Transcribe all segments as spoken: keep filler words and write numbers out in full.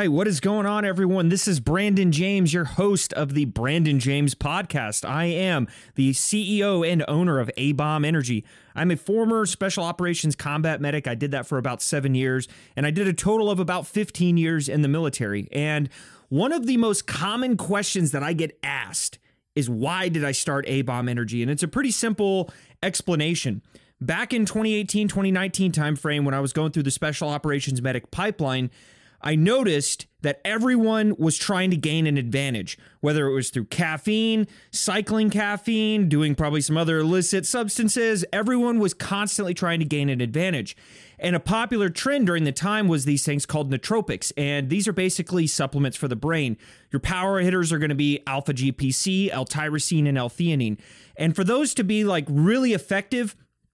right, what is going on, everyone? This is Brandon James, your host of the Brandon James Podcast. I am the C E O and owner of A-Bomb Energy. I'm a former Special Operations Combat Medic. I did that for about seven years, and I did a total of about fifteen years in the military. And one of the most common questions that I get asked is, why did I start A-Bomb Energy? And it's a pretty simple explanation. Back in twenty eighteen, twenty nineteen timeframe, when I was going through the Special Operations Medic pipeline, I noticed that everyone was trying to gain an advantage, whether it was through caffeine, cycling caffeine, doing probably some other illicit substances. Everyone was constantly trying to gain an advantage. And a popular trend during the time was these things called nootropics. And these are basically supplements for the brain. Your power hitters are going to be alpha G P C, L-tyrosine, and L-theanine. And for those to be like really effective,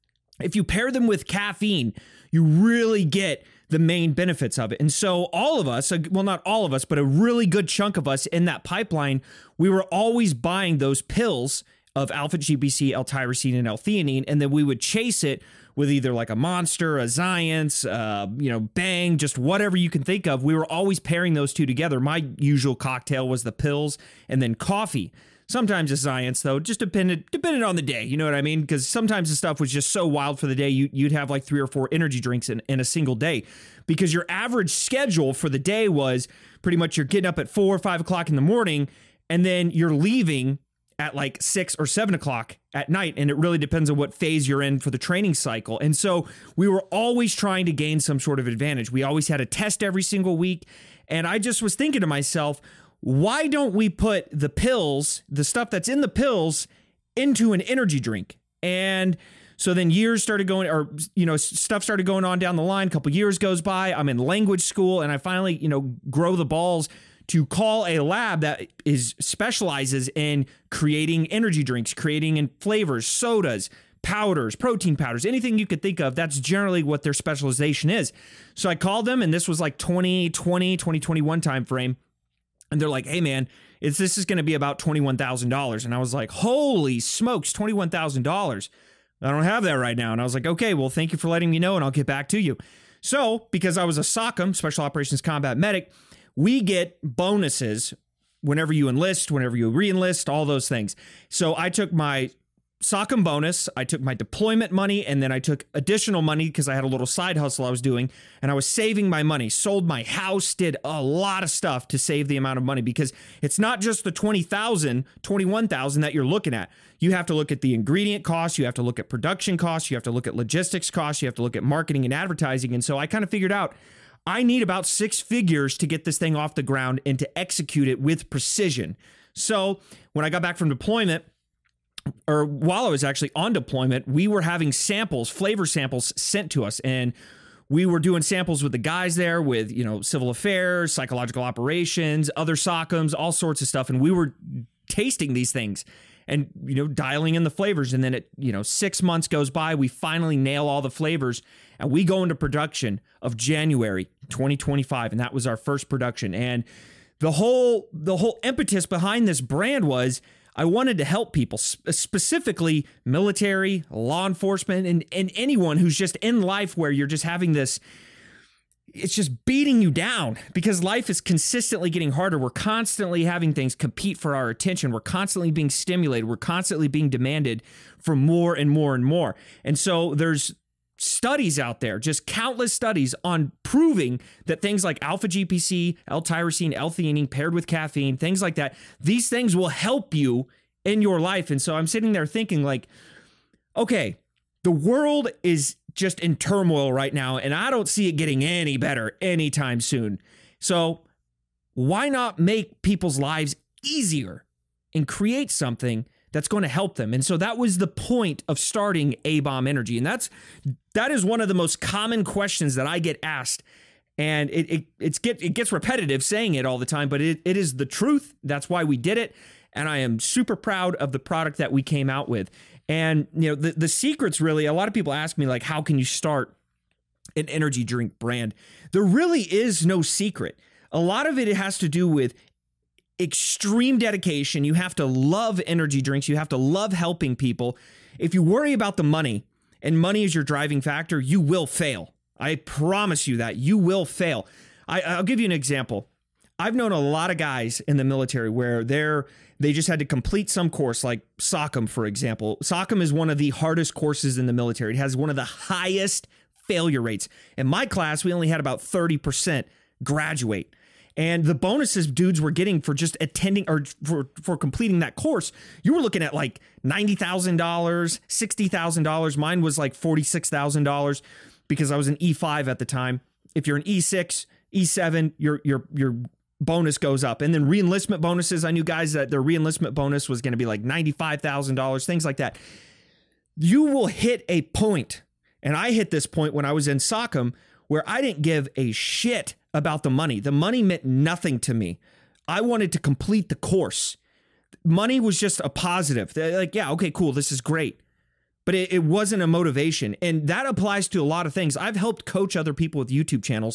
if you pair them with caffeine, you really get the main benefits of it. And so all of us, well, not all of us, but a really good chunk of us in that pipeline, we were always buying those pills of alpha G P C, L-tyrosine, and L-theanine, and then we would chase it with either like a Monster, a Xience, uh, you know, Bang, just whatever you can think of. We were always pairing those two together. My usual cocktail was the pills and then coffee. Sometimes a Xience, though, just depended depended on the day. You know what I mean? Because sometimes the stuff was just so wild for the day, you, you'd have like three or four energy drinks in, in a single day. Because your average schedule for the day was pretty much you're getting up at four or five o'clock in the morning, and then you're leaving at like six or seven o'clock at night. And it really depends on what phase you're in for the training cycle. And so we were always trying to gain some sort of advantage. We always had a test every single week. And I just was thinking to myself, why don't we put the pills, the stuff that's in the pills, into an energy drink? And so then years started going, or, you know, stuff started going on down the line. A couple years goes by. I'm in language school, and I finally, you know, grow the balls to call a lab that is specializes in creating energy drinks, creating in flavors, sodas, powders, protein powders, anything you could think of. That's generally what their specialization is. So I called them, and this was like twenty twenty, twenty twenty-one timeframe. And they're like, hey, man, it's, this is going to be about twenty-one thousand dollars. And I was like, holy smokes, twenty-one thousand dollars. I don't have that right now. And I was like, okay, well, thank you for letting me know, and I'll get back to you. So because I was a SOCM, Special Operations Combat Medic, we get bonuses whenever you enlist, whenever you re-enlist, all those things. So I took my SOCM bonus, I took my deployment money, and then I took additional money because I had a little side hustle I was doing, and I was saving my money, sold my house, did a lot of stuff to save the amount of money, because it's not just the twenty thousand, twenty-one thousand that you're looking at. You have to look at the ingredient costs, you have to look at production costs, you have to look at logistics costs, you have to look at marketing and advertising. And so I kind of figured out I need about six figures to get this thing off the ground and to execute it with precision. So when I got back from deployment, or while I was actually on deployment, we were having samples, flavor samples sent to us. And we were doing samples with the guys there with, you know, civil affairs, psychological operations, other SOCMs, all sorts of stuff. And we were tasting these things and, you know, dialing in the flavors. And then it, you know, six months goes by, we finally nail all the flavors, and we go into production of January twenty twenty-five. And that was our first production. And the whole, the whole impetus behind this brand was, I wanted to help people, specifically military, law enforcement, and, and anyone who's just in life where you're just having this, it's just beating you down because life is consistently getting harder. We're constantly having things compete for our attention. We're constantly being stimulated. We're constantly being demanded for more and more and more. And so there's studies out there, just countless studies on proving that things like alpha G P C, L-tyrosine, L-theanine paired with caffeine, things like that, these things will help you in your life. And so I'm sitting there thinking like, okay, the world is just in turmoil right now, and I don't see it getting any better anytime soon. So why not make people's lives easier and create something that's going to help them? And so that was the point of starting A-Bomb Energy. And that's that is one of the most common questions that I get asked. And it it it's get it gets repetitive saying it all the time, but it, it is the truth. That's why we did it. And I am super proud of the product that we came out with. And you know, the, the secret's really, a lot of people ask me, like, how can you start an energy drink brand? There really is no secret. A lot of it has to do with extreme dedication. You have to love energy drinks. You have to love helping people. If you worry about the money, and money is your driving factor, you will fail. I promise you that. You will fail. I, I'll give you an example. I've known a lot of guys in the military where they're they just had to complete some course, like SOCM, for example. SOCM is one of the hardest courses in the military. It has one of the highest failure rates. In my class, we only had about thirty percent graduate. And the bonuses dudes were getting for just attending or for, for completing that course, you were looking at like ninety thousand dollars, sixty thousand dollars. Mine was like forty-six thousand dollars because I was an E five at the time. If you're an E six, E seven, your your your bonus goes up. And then reenlistment bonuses, I knew guys that their reenlistment bonus was going to be like ninety-five thousand dollars, things like that. You will hit a point, and I hit this point when I was in SOCM, where I didn't give a shit about the money. The money meant nothing to me. I wanted to complete the course. Money was just a positive. They're like, yeah, okay, cool, this is great. But it, it wasn't a motivation. And that applies to a lot of things. I've helped coach other people with YouTube channels.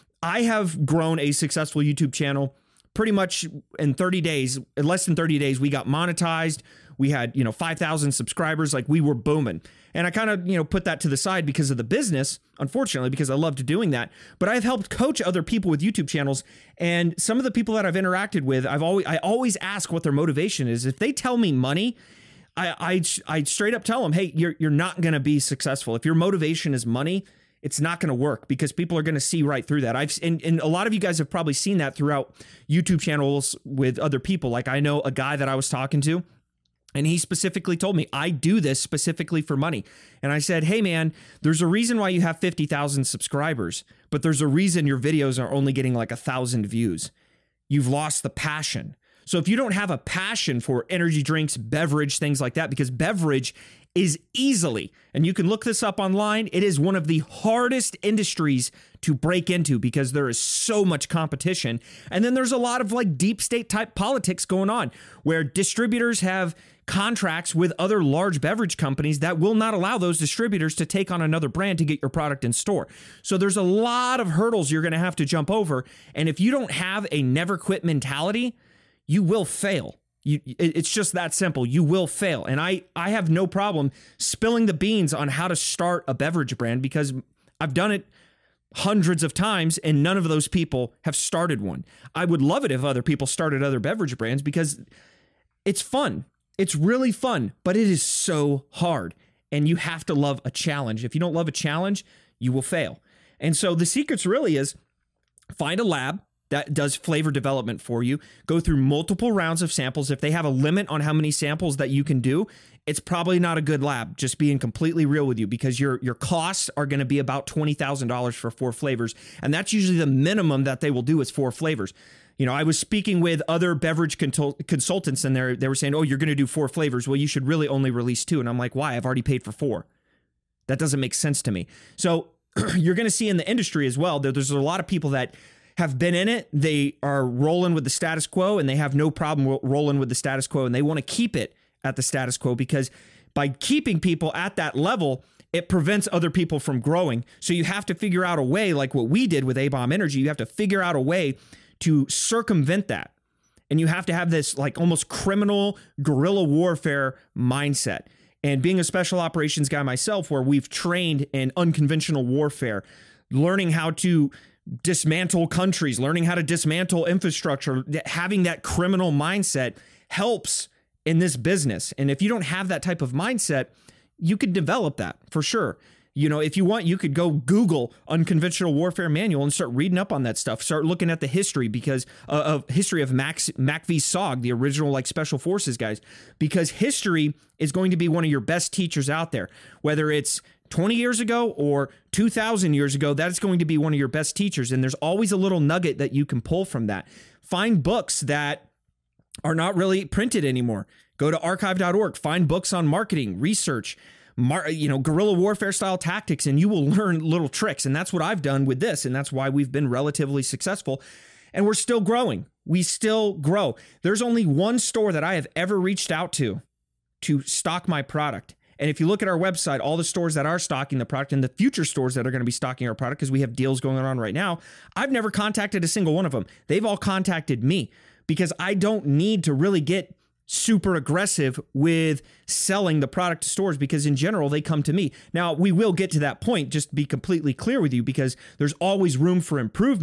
I have grown a successful YouTube channel pretty much in thirty days. In less than thirty days, we got monetized. We had, you know, five thousand subscribers. Like, we were booming. And I kind of, you know, put that to the side because of the business, unfortunately, because I loved doing that. But I've helped coach other people with YouTube channels. And some of the people that I've interacted with, I've always, I always ask what their motivation is. If they tell me money, I, I, I straight up tell them, hey, you're, you're not going to be successful. If your motivation is money, it's not going to work because people are going to see right through that. I've and, and a lot of you guys have probably seen that throughout YouTube channels with other people. Like, I know a guy that I was talking to, and he specifically told me, I do this specifically for money. And I said, hey, man, there's a reason why you have fifty thousand subscribers, but there's a reason your videos are only getting like a thousand views. You've lost the passion. So if you don't have a passion for energy drinks, beverage, things like that, because beverage is easily, and you can look this up online, it is one of the hardest industries to break into because there is so much competition. And then there's a lot of like deep state type politics going on where distributors have contracts with other large beverage companies that will not allow those distributors to take on another brand to get your product in store. So there's a lot of hurdles you're going to have to jump over. And if you don't have a never quit mentality, you will fail. You, it's just that simple. You will fail. And I, I have no problem spilling the beans on how to start a beverage brand because I've done it hundreds of times and none of those people have started one. I would love it if other people started other beverage brands because it's fun. It's really fun, but it is so hard. And you have to love a challenge. If you don't love a challenge, you will fail. And so the secrets really is find a lab that does flavor development for you. Go through multiple rounds of samples. If they have a limit on how many samples that you can do, it's probably not a good lab, just being completely real with you, because your your costs are going to be about twenty thousand dollars for four flavors. And that's usually the minimum that they will do is four flavors. You know, I was speaking with other beverage contul- consultants and they they were saying, oh, you're going to do four flavors. Well, you should really only release two. And I'm like, why? I've already paid for four. That doesn't make sense to me. So you're going to see in the industry as well that there's a lot of people that have been in it. They are rolling with the status quo and they have no problem rolling with the status quo. And they want to keep it at the status quo because by keeping people at that level, it prevents other people from growing. So you have to figure out a way, like what we did with A-Bomb Energy, you have to figure out a way to circumvent that. And you have to have this like almost criminal guerrilla warfare mindset. And being a special operations guy myself, where we've trained in unconventional warfare, learning how to dismantle countries, learning how to dismantle infrastructure, having that criminal mindset helps in this business. And if you don't have that type of mindset, you could develop that for sure. You know, if you want, you could go Google unconventional warfare manual and start reading up on that stuff. Start looking at the history because uh, of history of Max, MACV-SOG, the original like special forces guys, because history is going to be one of your best teachers out there, whether it's twenty years ago or two thousand years ago, that's going to be one of your best teachers. And there's always a little nugget that you can pull from that. Find books that are not really printed anymore. Go to archive dot org, find books on marketing, research, mar- you know, guerrilla warfare style tactics, and you will learn little tricks. And that's what I've done with this. And that's why we've been relatively successful. And we're still growing. We still grow. There's only one store that I have ever reached out to to stock my product. And if you look at our website, all the stores that are stocking the product and the future stores that are going to be stocking our product, because we have deals going on right now, I've never contacted a single one of them. They've all contacted me because I don't need to really get super aggressive with selling the product to stores because in general, they come to me. Now, we will get to that point, just to be completely clear with you, because there's always room for improvement.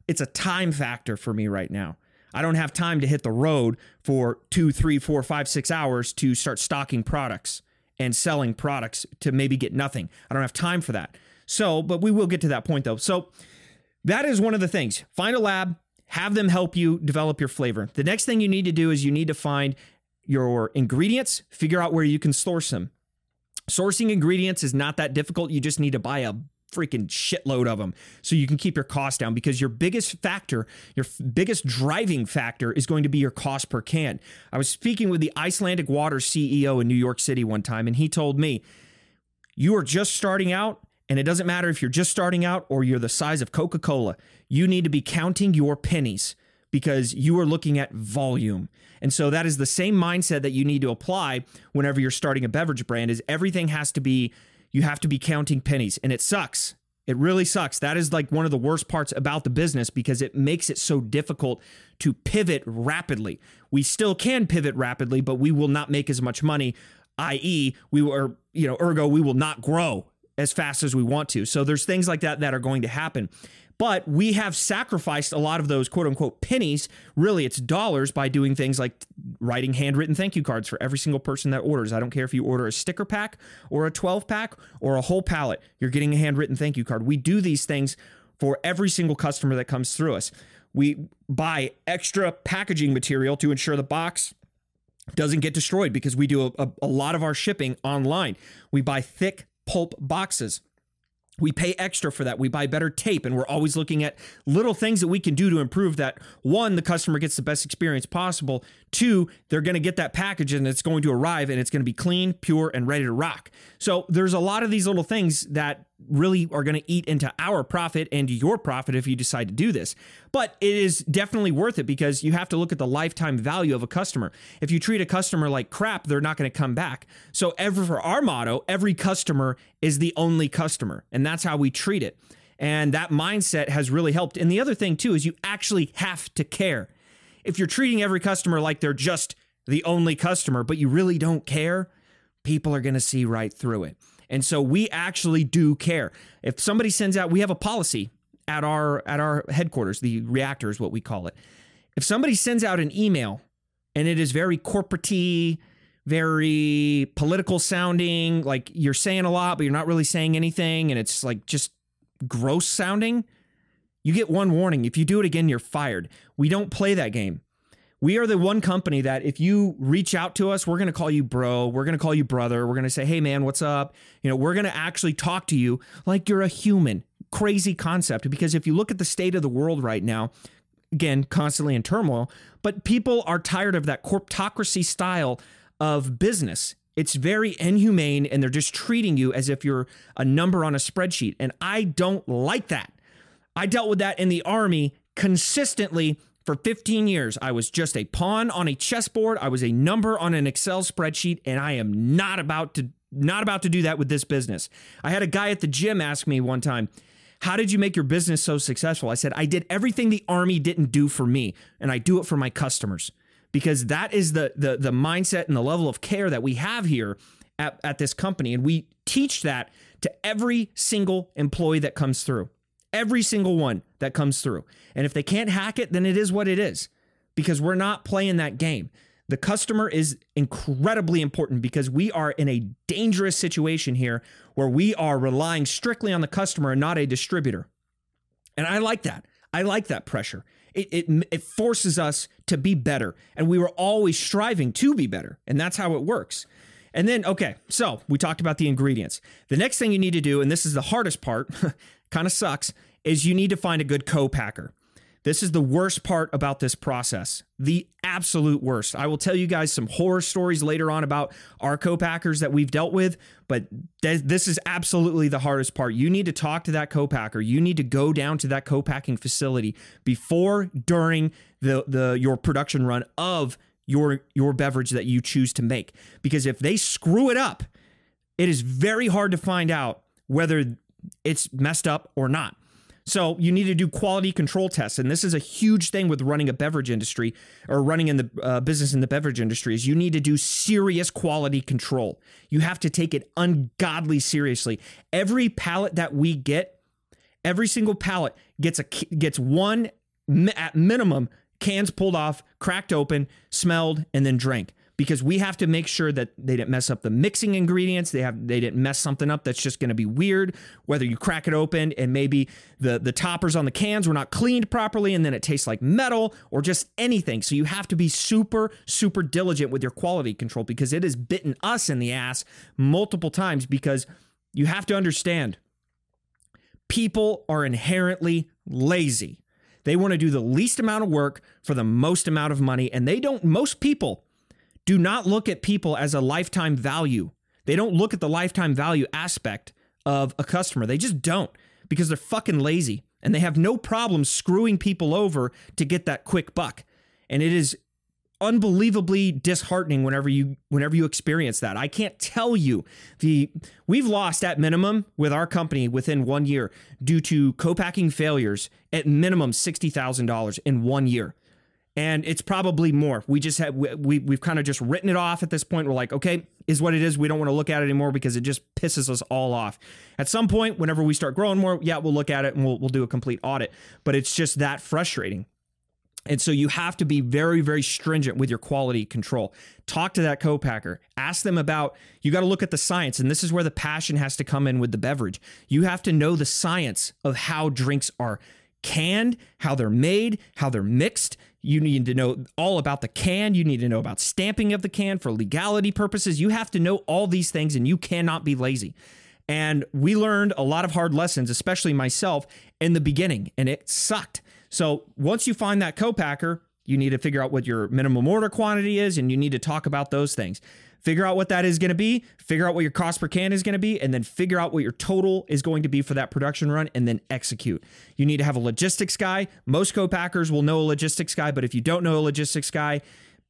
it's a time factor for me right now. I don't have time to hit the road for two, three, four, five, six hours to start stocking products and selling products to maybe get nothing. I don't have time for that. So, but we will get to that point though. So that is one of the things. Find a lab, have them help you develop your flavor. The next thing you need to do is you need to find your ingredients, figure out where you can source them. Sourcing ingredients is not that difficult. You just need to buy a freaking shitload of them so you can keep your costs down, because your biggest factor, your f- biggest driving factor is going to be your cost per can. I was speaking with the Icelandic Water C E O in New York City one time, and he told me, you are just starting out, and it doesn't matter if you're just starting out or you're the size of Coca-Cola. You need to be counting your pennies because you are looking at volume. And so that is the same mindset that you need to apply whenever you're starting a beverage brand. Is everything has to be You have to be counting pennies, and it sucks. It really sucks. That is like one of the worst parts about the business, because it makes it so difficult to pivot rapidly. We still can pivot rapidly, but we will not make as much money, that is we were, you know, ergo, we will not grow as fast as we want to. So there's things like that that are going to happen. But we have sacrificed a lot of those quote unquote pennies. Really, it's dollars by doing things like writing handwritten thank you cards for every single person that orders. I don't care if you order a sticker pack or a twelve pack or a whole pallet, you're getting a handwritten thank you card. We do these things for every single customer that comes through us. We buy extra packaging material to ensure the box doesn't get destroyed, because we do a, a, a lot of our shipping online. We buy thick pulp boxes. We pay extra for that. We buy better tape, and we're always looking at little things that we can do to improve that. One, the customer gets the best experience possible. Two, they're going to get that package and it's going to arrive and it's going to be clean, pure, and ready to rock. So there's a lot of these little things that really are going to eat into our profit and your profit if you decide to do this. But it is definitely worth it, because you have to look at the lifetime value of a customer. If you treat a customer like crap, they're not going to come back. So ever for our motto, every customer is the only customer, and that's how we treat it. And that mindset has really helped. And the other thing too is you actually have to care. If you're treating every customer like they're just the only customer, but you really don't care, people are going to see right through it. And so we actually do care. If somebody sends out, we have a policy at our at our headquarters, the reactor is what we call it. If somebody sends out an email and it is very corporate-y, very political sounding, like you're saying a lot, but you're not really saying anything, and it's like just gross sounding, you get one warning. If you do it again, you're fired. We don't play that game. We are the one company that if you reach out to us, we're going to call you bro. We're going to call you brother. We're going to say, hey, man, what's up? You know, we're going to actually talk to you like you're a human. Crazy concept, because if you look at the state of the world right now, again, constantly in turmoil, but people are tired of that corptocracy style of business. It's very inhumane, and they're just treating you as if you're a number on a spreadsheet. And I don't like that. I dealt with that in the Army consistently. For fifteen years, I was just a pawn on a chessboard. I was a number on an Excel spreadsheet, and I am not about to not about to do that with this business. I had a guy at the gym ask me one time, how did you make your business so successful? I said, I did everything the Army didn't do for me, and I do it for my customers, because that is the the the mindset and the level of care that we have here at, at this company, and we teach that to every single employee that comes through. Every single one that comes through. And if they can't hack it, then it is what it is, because we're not playing that game. The customer is incredibly important, because we are in a dangerous situation here where we are relying strictly on the customer and not a distributor. And I like that. I like that pressure. It, it, it forces us to be better. And we were always striving to be better. And that's how it works. And then, okay, so we talked about the ingredients. The next thing you need to do, and this is the hardest part, kind of sucks, is you need to find a good co-packer. This is the worst part about this process. The absolute worst. I will tell you guys some horror stories later on about our co-packers that we've dealt with, but th- this is absolutely the hardest part. You need to talk to that co-packer. You need to go down to that co-packing facility before, during the, the your production run of your your beverage that you choose to make. Because if they screw it up, it is very hard to find out whether it's messed up or not. So you need to do quality control tests. And this is a huge thing with running a beverage industry, or running in the uh, business in the beverage industry, is you need to do serious quality control. You have to take it ungodly seriously. Every pallet that we get, every single pallet gets a gets one at minimum, cans pulled off, cracked open, smelled, and then drank. Because we have to make sure that they didn't mess up the mixing ingredients. They have they didn't mess something up that's just going to be weird. Whether you crack it open and maybe the, the toppers on the cans were not cleaned properly and then it tastes like metal or just anything. So you have to be super, super diligent with your quality control because it has bitten us in the ass multiple times because you have to understand people are inherently lazy. They want to do the least amount of work for the most amount of money. And they don't, most people do not look at people as a lifetime value. They don't look at the lifetime value aspect of a customer. They just don't because they're fucking lazy and they have no problem screwing people over to get that quick buck. And it is unbelievably disheartening whenever you whenever you experience that. I can't tell you the we've lost at minimum with our company within one year due to co-packing failures at minimum sixty thousand dollars in one year. And it's probably more. We just have, we, we, we've kind of just written it off at this point. We're like, okay, is what it is. We don't want to look at it anymore because it just pisses us all off. At some point, whenever we start growing more, yeah, we'll look at it and we'll, we'll do a complete audit. But it's just that frustrating. And so you have to be very, very stringent with your quality control. Talk to that co-packer. Ask them about, you got to look at the science. And this is where the passion has to come in with the beverage. You have to know the science of how drinks are canned, how they're made, how they're mixed. You need to know all about the can. You need to know about stamping of the can for legality purposes. You have to know all these things and you cannot be lazy. And we learned a lot of hard lessons, especially myself in the beginning, and it sucked. So once you find that co-packer, you need to figure out what your minimum order quantity is, and you need to talk about those things. Figure out what that is going to be, figure out what your cost per can is going to be, and then figure out what your total is going to be for that production run, and then execute. You need to have a logistics guy. Most co-packers will know a logistics guy, but if you don't know a logistics guy,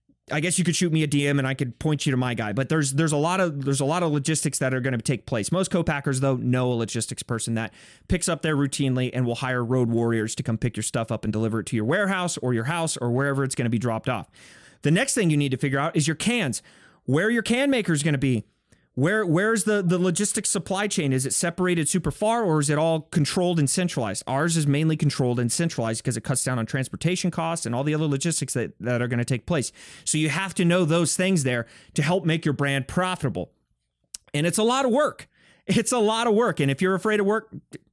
I guess you could shoot me a D M and I could point you to my guy. But there's there's a lot of there's a lot of logistics that are going to take place. Most co-packers, though, know a logistics person that picks up there routinely and will hire road warriors to come pick your stuff up and deliver it to your warehouse or your house or wherever it's going to be dropped off. The next thing you need to figure out is your cans. Where your can maker is going to be. Where where's the, the logistics supply chain? Is it separated super far or is it all controlled and centralized? Ours is mainly controlled and centralized because it cuts down on transportation costs and all the other logistics that, that are going to take place. So you have to know those things there to help make your brand profitable. And it's a lot of work. It's a lot of work. And if you're afraid of work,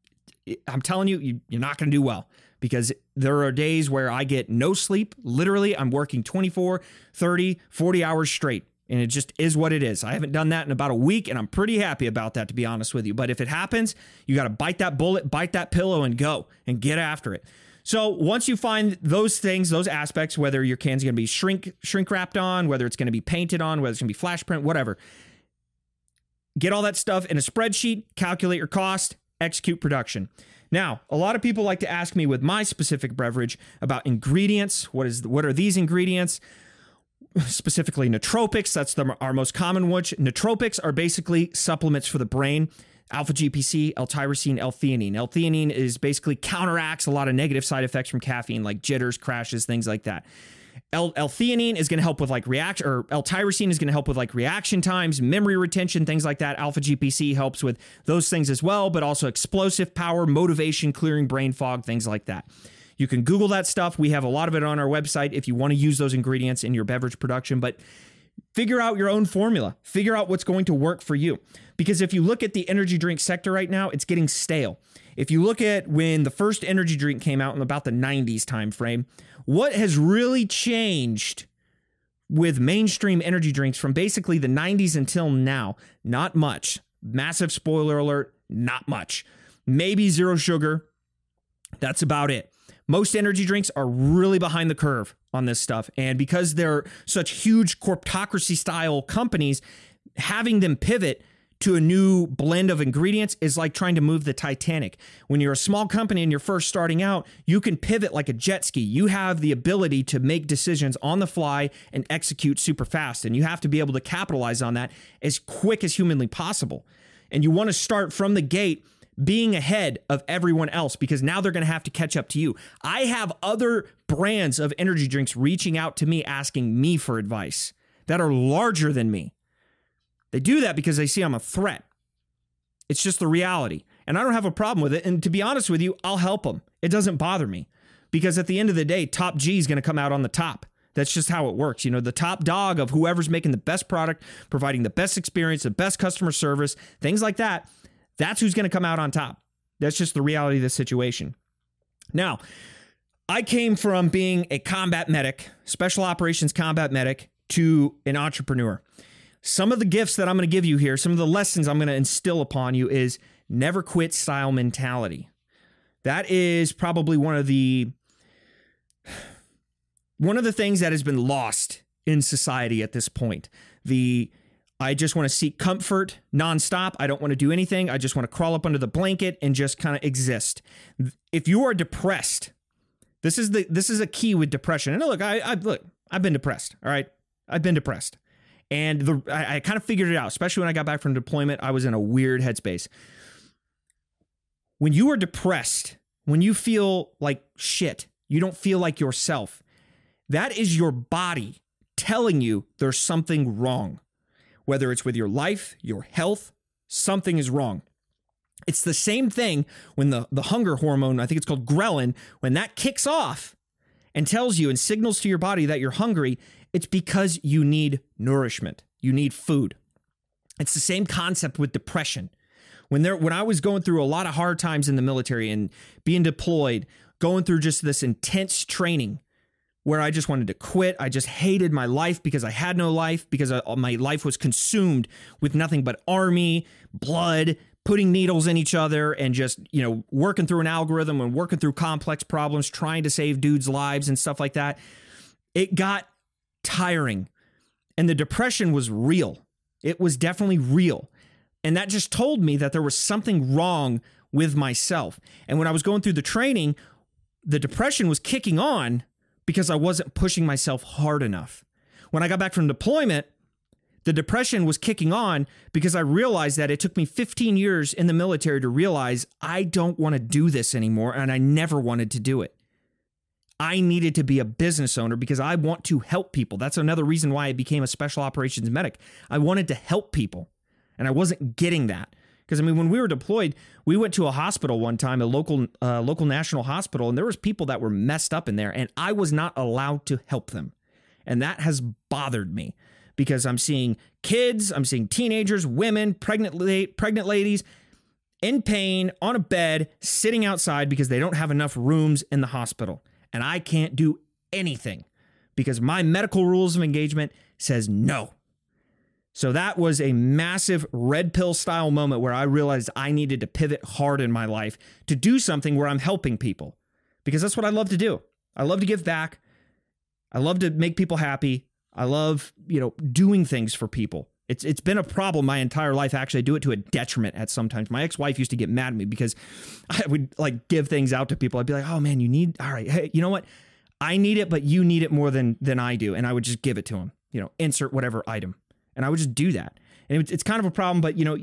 I'm telling you, you you're not going to do well. Because there are days where I get no sleep. Literally, I'm working twenty-four, thirty, forty hours straight. And it just is what it is. I haven't done that in about a week, and I'm pretty happy about that, to be honest with you. But if it happens, you got to bite that bullet, bite that pillow, and go and get after it. So once you find those things, those aspects, whether your can's going to be shrink shrink wrapped on, whether it's going to be painted on, whether it's going to be flash print, whatever, get all that stuff in a spreadsheet, calculate your cost, execute production. Now, a lot of people like to ask me with my specific beverage about ingredients. What is what are these ingredients? Specifically nootropics, that's the, our most common one. Nootropics are basically supplements for the brain. Alpha G P C, L-tyrosine, L-theanine. L-theanine is basically counteracts a lot of negative side effects from caffeine, like jitters, crashes, things like that. L- L-theanine is going to help with like reaction, or L-tyrosine is going to help with like reaction times, memory retention, things like that. Alpha G P C helps with those things as well, but also explosive power, motivation, clearing brain fog, things like that. You can Google that stuff. We have a lot of it on our website if you want to use those ingredients in your beverage production, but figure out your own formula. Figure out what's going to work for you. Because if you look at the energy drink sector right now, it's getting stale. If you look at when the first energy drink came out in about the nineties time frame, what has really changed with mainstream energy drinks from basically the nineties until now? Not much. Massive spoiler alert, not much. Maybe zero sugar. That's about it. Most energy drinks are really behind the curve on this stuff. And because they're such huge corptocracy style companies, having them pivot to a new blend of ingredients is like trying to move the Titanic. When you're a small company and you're first starting out, you can pivot like a jet ski. You have the ability to make decisions on the fly and execute super fast. And you have to be able to capitalize on that as quick as humanly possible. And you want to start from the gate being ahead of everyone else because now they're going to have to catch up to you. I have other brands of energy drinks reaching out to me asking me for advice that are larger than me. They do that because they see I'm a threat. It's just the reality. And I don't have a problem with it. And to be honest with you, I'll help them. It doesn't bother me because at the end of the day, top G is going to come out on the top. That's just how it works. You know, the top dog of whoever's making the best product, providing the best experience, the best customer service, things like that, that's who's going to come out on top. That's just the reality of the situation. Now, I came from being a combat medic, special operations combat medic, to an entrepreneur. Some of the gifts that I'm going to give you here, some of the lessons I'm going to instill upon you is never quit style mentality. That is probably one of the one of the things that has been lost in society at this point. The I just want to seek comfort nonstop. I don't want to do anything. I just want to crawl up under the blanket and just kind of exist. If you are depressed, this is the this is a key with depression. And look, I, I look, I've been depressed. All right, I've been depressed, and the I, I kind of figured it out. Especially when I got back from deployment, I was in a weird headspace. When you are depressed, when you feel like shit, you don't feel like yourself. That is your body telling you there's something wrong. Whether it's with your life, your health, something is wrong. It's the same thing when the, the hunger hormone, I think it's called ghrelin, when that kicks off and tells you and signals to your body that you're hungry, it's because you need nourishment. You need food. It's the same concept with depression. When there, when I was going through a lot of hard times in the military and being deployed, going through just this intense training, where I just wanted to quit. I just hated my life because I had no life, because I, my life was consumed with nothing but army, blood, putting needles in each other, and just, you know, working through an algorithm and working through complex problems, trying to save dudes' lives and stuff like that. It got tiring, and the depression was real. It was definitely real. And that just told me that there was something wrong with myself. And when I was going through the training, the depression was kicking on because I wasn't pushing myself hard enough. When I got back from deployment, the depression was kicking on because I realized that it took me fifteen years in the military to realize I don't want to do this anymore, and I never wanted to do it. I needed to be a business owner because I want to help people. That's another reason why I became a special operations medic. I wanted to help people, and I wasn't getting that. Because, I mean, when we were deployed, we went to a hospital one time, a local uh, local national hospital, and there was people that were messed up in there, and I was not allowed to help them. And that has bothered me because I'm seeing kids, I'm seeing teenagers, women, pregnant, la- pregnant ladies in pain on a bed, sitting outside because they don't have enough rooms in the hospital. And I can't do anything because my medical rules of engagement says no. So that was a massive red pill style moment where I realized I needed to pivot hard in my life to do something where I'm helping people, because that's what I love to do. I love to give back. I love to make people happy. I love, you know, doing things for people. It's it's been a problem my entire life. Actually, I do it to a detriment at sometimes. My ex-wife used to get mad at me because I would like give things out to people. I'd be like, oh man, you need, all right, hey, you know what? I need it, but you need it more than than I do. And I would just give it to him, you know, insert whatever item. And I would just do that. And it's kind of a problem, but, you know,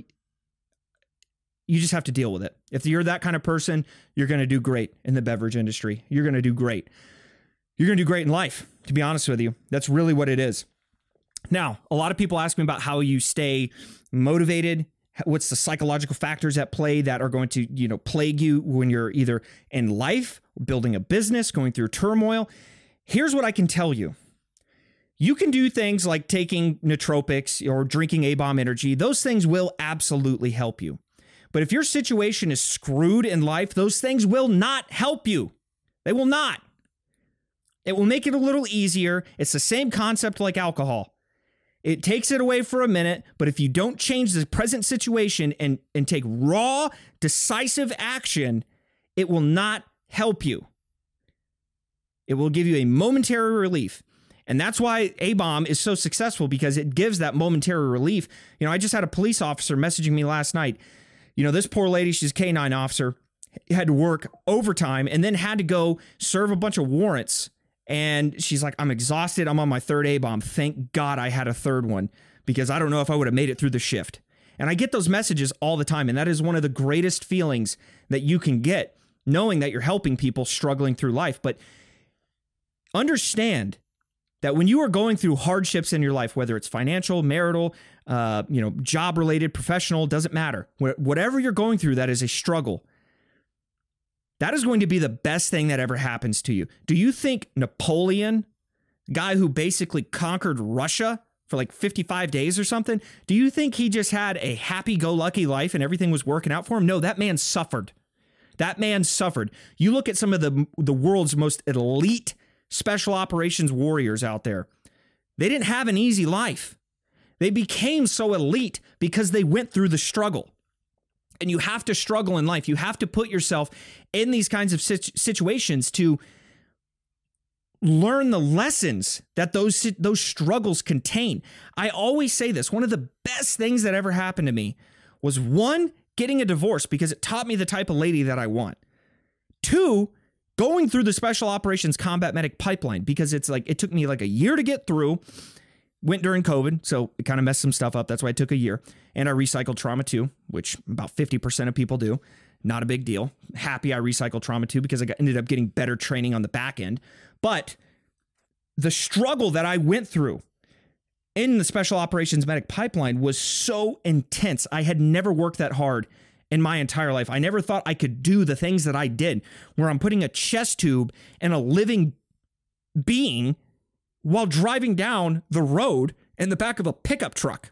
you just have to deal with it. If you're that kind of person, you're going to do great in the beverage industry. You're going to do great. You're going to do great in life, to be honest with you. That's really what it is. Now, a lot of people ask me about how you stay motivated. What's the psychological factors at play that are going to, you know, plague you when you're either in life, building a business, going through turmoil. Here's what I can tell you. You can do things like taking nootropics or drinking A-Bomb Energy. Those things will absolutely help you. But if your situation is screwed in life, those things will not help you. They will not. It will make it a little easier. It's the same concept like alcohol. It takes it away for a minute, but if you don't change the present situation and, and take raw, decisive action, it will not help you. It will give you a momentary relief. And that's why A-Bomb is so successful, because it gives that momentary relief. You know, I just had a police officer messaging me last night. You know, this poor lady, she's a K nine officer, had to work overtime and then had to go serve a bunch of warrants. And she's like, I'm exhausted. I'm on my third A-Bomb. Thank God I had a third one, because I don't know if I would have made it through the shift. And I get those messages all the time. And that is one of the greatest feelings that you can get, knowing that you're helping people struggling through life. But understand that when you are going through hardships in your life, whether it's financial, marital, uh, you know, job-related, professional, doesn't matter. Whatever you're going through that is a struggle, That is going to be the best thing that ever happens to you. Do you think Napoleon, guy who basically conquered Russia for like fifty-five days or something, do you think he just had a happy-go-lucky life and everything was working out for him? No, that man suffered. That man suffered. You look at some of the, the world's most elite special operations warriors out there. They didn't have an easy life. They became so elite because they went through the struggle. And you have to struggle in life. You have to put yourself in these kinds of situ- situations to learn the lessons that those, those struggles contain. I always say this. One of the best things that ever happened to me was, one, getting a divorce because it taught me the type of lady that I want. Two, going through the Special Operations Combat Medic pipeline because it's like it took me like a year to get through. Went during COVID, so it kind of messed some stuff up. That's why it took a year. And I recycled Trauma two, which about fifty percent of people do. Not a big deal. Happy I recycled Trauma two because I got, ended up getting better training on the back end. But the struggle that I went through in the Special Operations Medic pipeline was so intense. I had never worked that hard in my entire life. I never thought I could do the things that I did, where I'm putting a chest tube in a living being while driving down the road in the back of a pickup truck.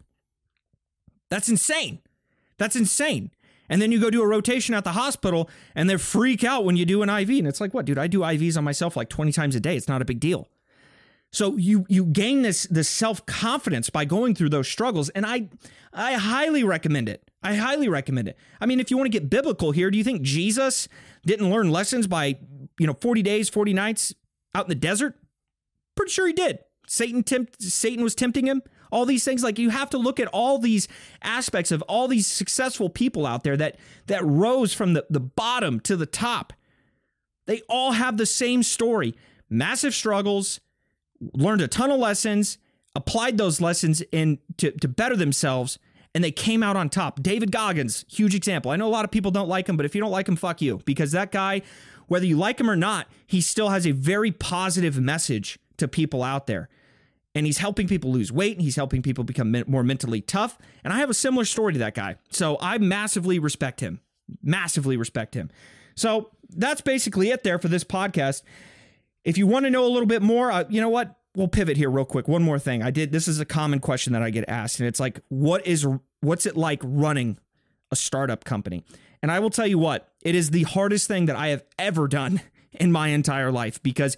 That's insane. That's insane. And then you go do a rotation at the hospital and they freak out when you do an I V. And it's like, what, dude, I do I Vs on myself like twenty times a day. It's not a big deal. So you you gain this, this self-confidence by going through those struggles. And I I highly recommend it. I highly recommend it. I mean, if you want to get biblical here, do you think Jesus didn't learn lessons by, you know, forty days, forty nights out in the desert? Pretty sure he did. Satan tempt, Satan was tempting him. All these things, like, you have to look at all these aspects of all these successful people out there that that rose from the, the bottom to the top. They all have the same story. Massive struggles, learned a ton of lessons, applied those lessons in to, to better themselves, and they came out on top. David Goggins, huge example. I know a lot of people don't like him, but if you don't like him, fuck you. Because that guy, whether you like him or not, he still has a very positive message to people out there. And he's helping people lose weight, and he's helping people become me- more mentally tough. And I have a similar story to that guy. So I massively respect him. Massively respect him. So that's basically it there for this podcast. If you want to know a little bit more, uh, you know what? We'll pivot here real quick. One more thing. I did. This is a common question that I get asked, and it's like, what is, what's it like running a startup company? And I will tell you what, it is the hardest thing that I have ever done in my entire life, because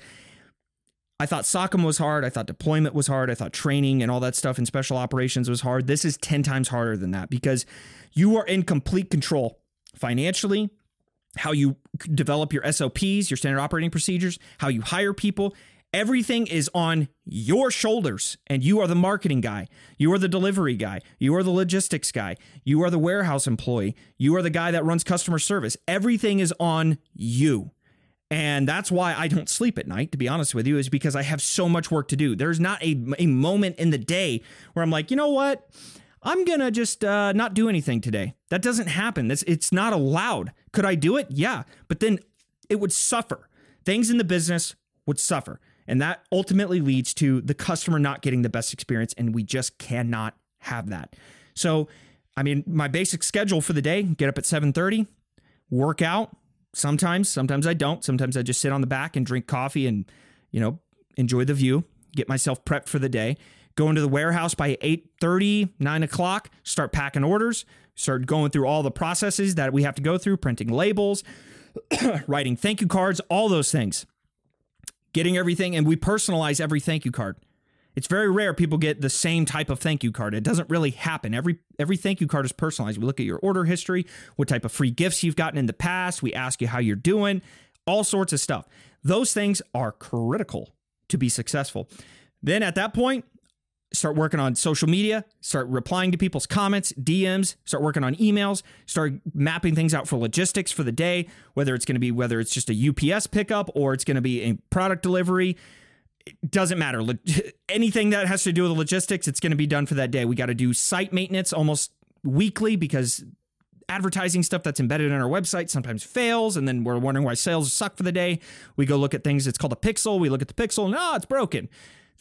I thought S O C M was hard. I thought deployment was hard. I thought training and all that stuff in special operations was hard. This is ten times harder than that, because you are in complete control financially, how you develop your S O Ps, your standard operating procedures, how you hire people. Everything is on your shoulders, and you are the marketing guy. You are the delivery guy. You are the logistics guy. You are the warehouse employee. You are the guy that runs customer service. Everything is on you. And that's why I don't sleep at night, to be honest with you, is because I have so much work to do. There's not a, a moment in the day where I'm like, you know what? I'm going to just uh, not do anything today. That doesn't happen. It's, it's not allowed. Could I do it? Yeah. But then it would suffer. Things in the business would suffer. And that ultimately leads to the customer not getting the best experience. And we just cannot have that. So, I mean, my basic schedule for the day, get up at seven thirty, work out. Sometimes, sometimes I don't. Sometimes I just sit on the back and drink coffee and, you know, enjoy the view, get myself prepped for the day. Go into the warehouse by eight thirty, nine o'clock, start packing orders, start going through all the processes that we have to go through, printing labels, writing thank you cards, all those things. Getting everything, and we personalize every thank you card. It's very rare people get the same type of thank you card. It doesn't really happen. Every every thank you card is personalized. We look at your order history, what type of free gifts you've gotten in the past. We ask you how you're doing, all sorts of stuff. Those things are critical to be successful. Then at that point, start working on social media, start replying to people's comments, D Ms, start working on emails, start mapping things out for logistics for the day, whether it's going to be, whether it's just a U P S pickup or it's going to be a product delivery. It doesn't matter. Anything that has to do with logistics, it's going to be done for that day. We got to do site maintenance almost weekly, because advertising stuff that's embedded in our website sometimes fails, and then we're wondering why sales suck for the day. We go look at things. It's called a pixel. We look at the pixel. No, it's broken.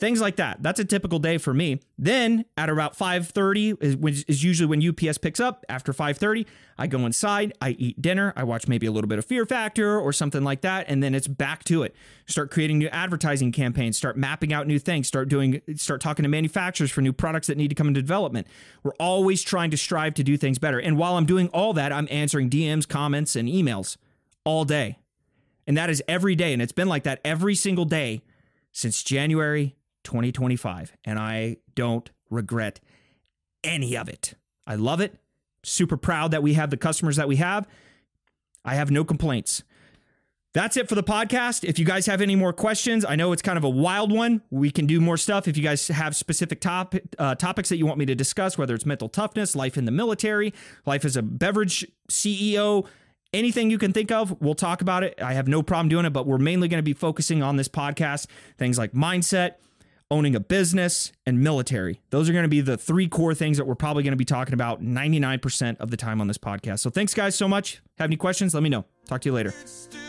Things like that. That's a typical day for me. Then at about five thirty is, is usually when U P S picks up. After five thirty, I go inside, I eat dinner, I watch maybe a little bit of Fear Factor or something like that, and then it's back to it. Start creating new advertising campaigns, start mapping out new things, start doing, start talking to manufacturers for new products that need to come into development. We're always trying to strive to do things better. And while I'm doing all that, I'm answering D Ms, comments, and emails all day. And that is every day. And it's been like that every single day since January twenty twenty-five, and I don't regret any of it. I love it. Super proud that we have the customers that we have. I have no complaints. That's it for the podcast. If you guys have any more questions, I know it's kind of a wild one. We can do more stuff. If you guys have specific top, uh, topics that you want me to discuss, whether it's mental toughness, life in the military, life as a beverage C E O, anything you can think of, we'll talk about it. I have no problem doing it, but we're mainly going to be focusing on this podcast, things like mindset, owning a business, and military. Those are going to be the three core things that we're probably going to be talking about ninety-nine percent of the time on this podcast. So thanks, guys, so much. Have any questions? Let me know. Talk to you later.